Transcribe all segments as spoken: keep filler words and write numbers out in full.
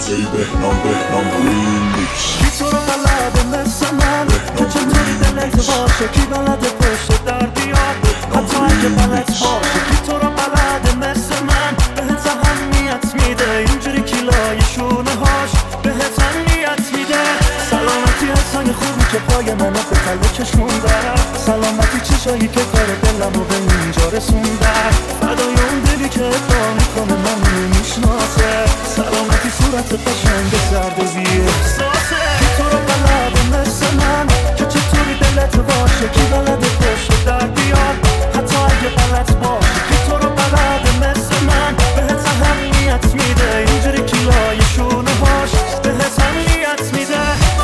دیجی بهنام بهنام ریمیکس. کی تو رو بلده مثل من که چطوری دلت باشه، کی بلده پشت در بیاد حتی اگه بلد باشه. کی تو رو بلده مثل من بهت اهمیت میده، اینجوری کلای شونه هاش بهت اهمیت میده. سلامتی حسای خوبی که پای منو به قلب چشموندن، سلامتی چشایی که کار دلمو به اینجا رسوندن، فدای اون دلی که ادعا میکنه من نمیشناسه، سلامتی صورت قشنگ زرد و بی احساسه. کی تو رو بلده مثل من که چطوری دلت باشه، کی بلده پشت در بیاد حتی اگه بلد باشه. کی تو رو بلده مثل من بهت اهمیت میده، اینجوری کلای شونه هاش بهت اهمیت میده.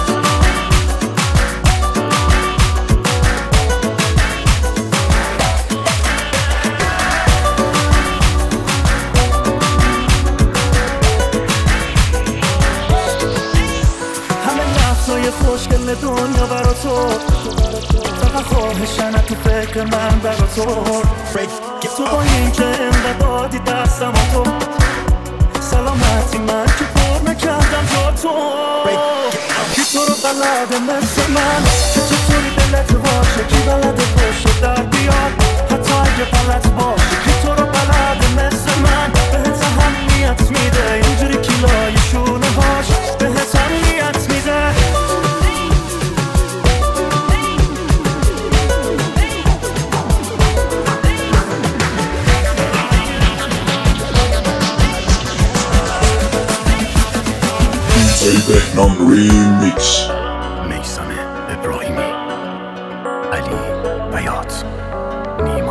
لحظای خوشگل دنیا برا تو، فقط خواهشن تو فکر من برا تو. تو با این که انقدر دادی دستم تو، سلامتی من که پر نکردم جا تو. کی تو رو بلده مثل من که چطوری دلت باشه، کی بلده پشت در بیاد حتی اگه بلد باشه. کی تو رو بلده مثل من بهت اهمیت میده، اینجوری کلای شونه هاش بهت اهمیت میده. دیجی بهنام ریمیکس. میثم ابراهیمی، علی بیات، نیما